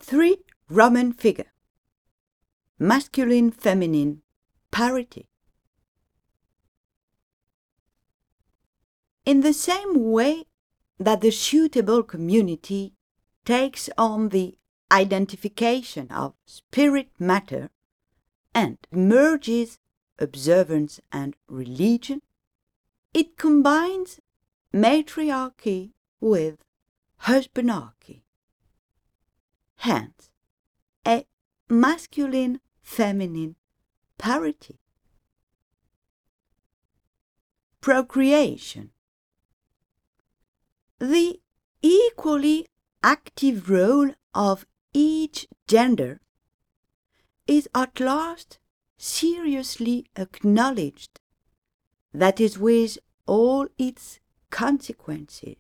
3 Roman figure. Masculine-feminine parity. In the same way that the suitable community takes on the identification of spirit matter and merges observance and religion, it combines matriarchy with husbandarchy. Hence, a masculine-feminine parity. Procreation. The equally active role of each gender is at last seriously acknowledged, that is, with all its consequences.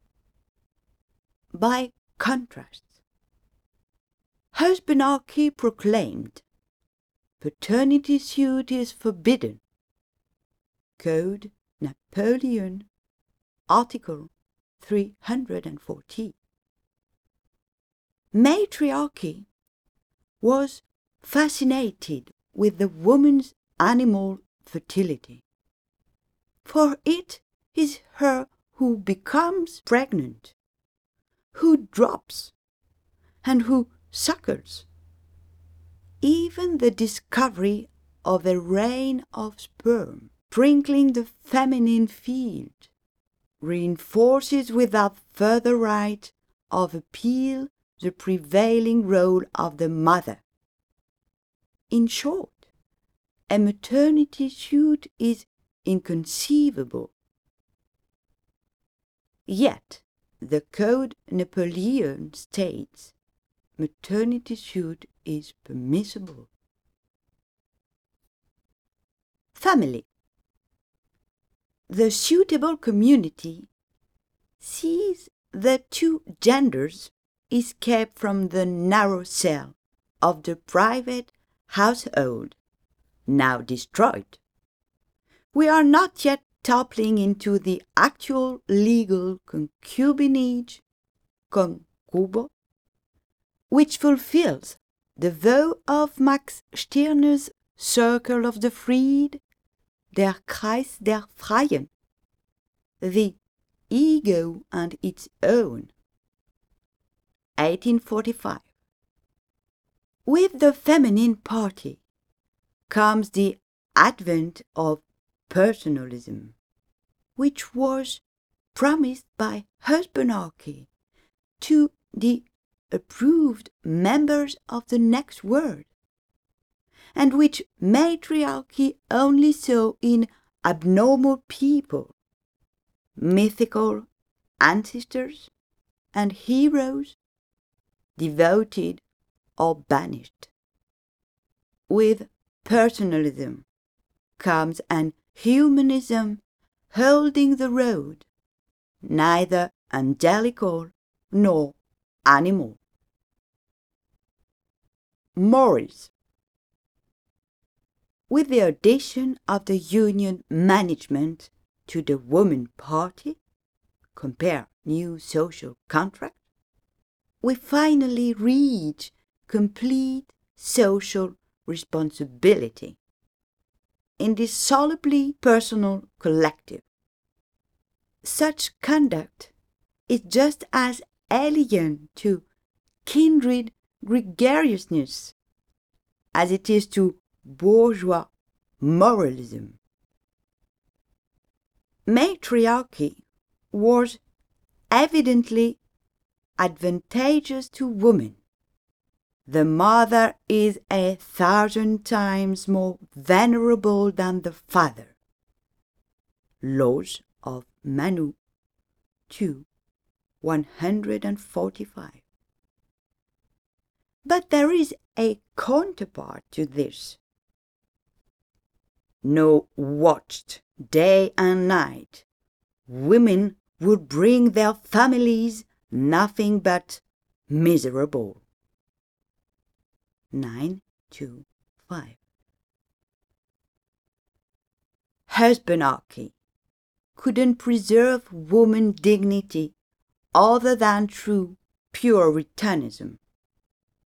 By contrast, husbandarchy proclaimed paternity suit is forbidden. Code Napoleon, Article 340. Matriarchy was fascinated with the woman's animal fertility, for it is her who becomes pregnant, who drops, and who suckles. Even the discovery of a rain of sperm sprinkling the feminine field reinforces without further right of appeal the prevailing role of the mother. In short, a maternity suit is inconceivable. Yet, the Code Napoleon states maternity suit is permissible. Family. The suitable community sees the two genders escape from the narrow cell of the private household, now destroyed. We are not yet toppling into the actual legal concubinage, concubo, which fulfills the vow of Max Stirner's Circle of the Freed, der Kreis der Freien, the ego and its own. 1845. With the feminine party comes the advent of personalism, which was promised by husbandarchy to the approved members of the next world, and which matriarchy only saw in abnormal people, mythical ancestors and heroes, devoted or banished. With personalism comes an humanism holding the road, neither angelical nor animal. Morals. With the addition of the union management to the woman party, compare new social contract, we finally reach complete social responsibility, indissolubly personal collective. Such conduct is just as alien to kindred gregariousness as it is to bourgeois moralism. Matriarchy was evidently advantageous to women. The mother is 1,000 times more venerable than the father. Laws of Manu 2, 145. But there is a counterpart to this. No watched day and night, women would bring their families nothing but miserable. 925. Husbandarchy couldn't preserve woman dignity other than through Puritanism.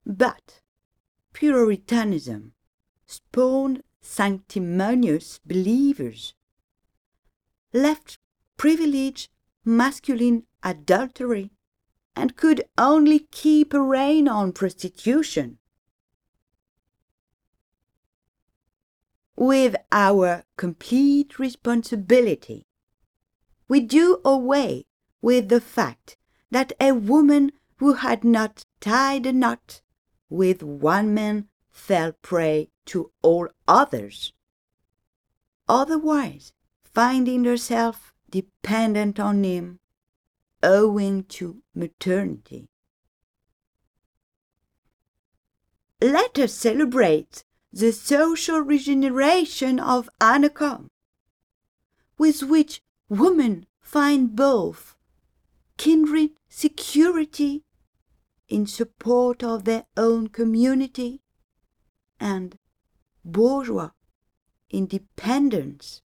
But Puritanism spawned sanctimonious believers, left privileged masculine adultery, and could only keep a rein on prostitution. With our complete responsibility, we do away with the fact that a woman who had not tied a knot with one man fell prey to all others, otherwise finding herself dependent on him owing to maternity. Let us celebrate the social regeneration of Anna Com, with which women find both kindred security in support of their own community and bourgeois independence